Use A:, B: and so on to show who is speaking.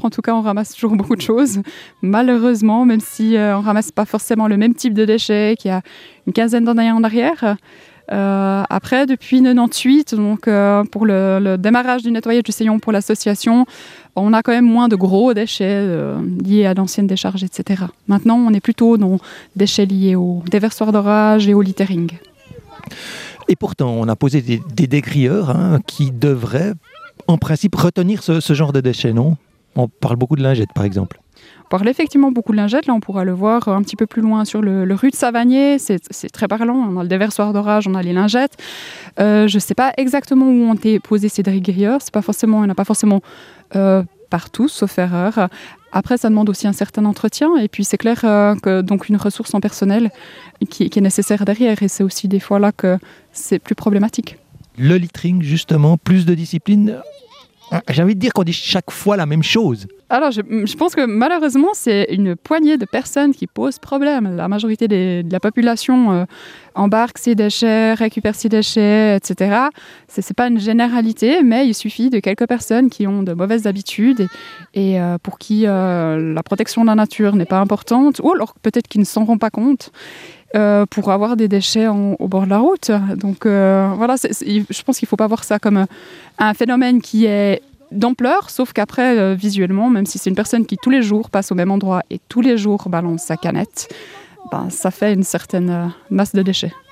A: en tout cas, on ramasse toujours beaucoup de choses. Malheureusement, même si on ramasse pas forcément le même type de déchets qu'il y a une quinzaine d'années en arrière. Après, depuis 98, donc pour le démarrage du nettoyage du Seillon pour l'association, on a quand même moins de gros déchets liés à d'anciennes décharges, etc. Maintenant, on est plutôt dans déchets liés aux déversoirs d'orage et au littering.
B: Et pourtant, on a posé des décrieurs qui devraient, en principe, retenir ce genre de déchets, non ? On parle beaucoup de lingettes, par exemple.
A: On parle effectivement beaucoup de lingettes. Là, on pourra le voir un petit peu plus loin sur le rue de Savagnier. C'est très parlant. On a le déversoir d'orage, on a les lingettes. Je ne sais pas exactement où ont été posés ces décrieurs. Il n'y en a pas forcément partout, sauf erreur. Après, ça demande aussi un certain entretien. Et puis, c'est clair que donc une ressource en personnel qui est nécessaire derrière. Et c'est aussi des fois là que c'est plus problématique.
B: Le littering, justement, plus de discipline. J'ai envie de dire qu'on dit chaque fois la même chose.
A: Alors, je pense que malheureusement, c'est une poignée de personnes qui posent problème. La majorité de la population embarque ses déchets, récupère ses déchets, etc. Ce n'est pas une généralité, mais il suffit de quelques personnes qui ont de mauvaises habitudes et pour qui la protection de la nature n'est pas importante, ou alors peut-être qu'ils ne s'en rendent pas compte. Pour avoir des déchets au bord de la route. Donc voilà, je pense qu'il ne faut pas voir ça comme un phénomène qui est d'ampleur, sauf qu'après, visuellement, même si c'est une personne qui tous les jours passe au même endroit et tous les jours balance sa canette, ça fait une certaine masse de déchets.